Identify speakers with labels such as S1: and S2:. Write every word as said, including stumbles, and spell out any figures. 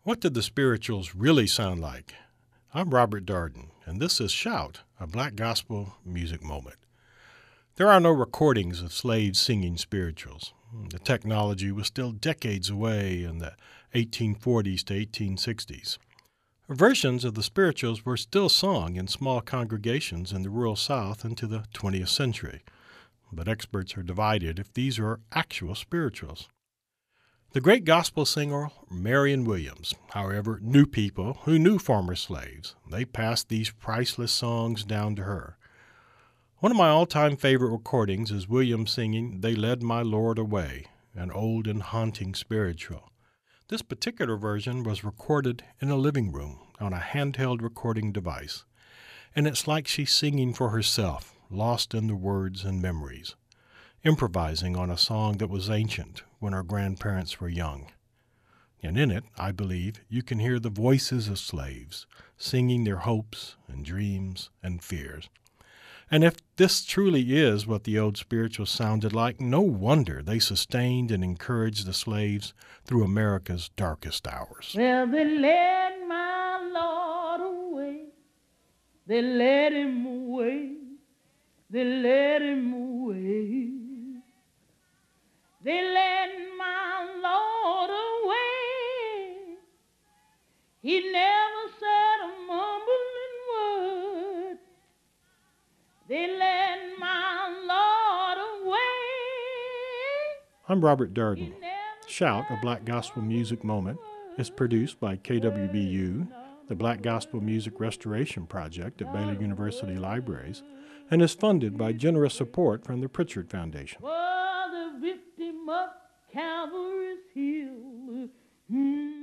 S1: What did the spirituals really sound like? I'm Robert Darden, and this is Shout, a Black Gospel Music Moment. There are no recordings of slaves singing spirituals. The technology was still decades away in the eighteen forties to eighteen sixties. Versions of the spirituals were still sung in small congregations in the rural South into the twentieth century, but experts are divided if these are actual spirituals. The great gospel singer Marion Williams, however, knew people who knew former slaves. They passed these priceless songs down to her. One of my all-time favorite recordings is Williams singing "They Led My Lord Away," an old and haunting spiritual. This particular version was recorded in a living room on a handheld recording device, and it's like she's singing for herself, lost in the words and memories, improvising on a song that was ancient when her grandparents were young. And in it, I believe, you can hear the voices of slaves singing their hopes and dreams and fears. And if this truly is what the old spirituals sounded like, no wonder they sustained and encouraged the slaves through America's darkest hours.
S2: Well, they led my Lord away. They led him away. They led him away. They led my Lord away. He never said a mumbling word. They led my Lord away.
S1: I'm Robert Darden. Shout, a Black Gospel Music Moment, is produced by K W B U, the Black Gospel Music Restoration Project at Baylor University Libraries, and is funded by generous support from the Pritchard Foundation.
S2: For the victim of Calvary's Hill. Mm.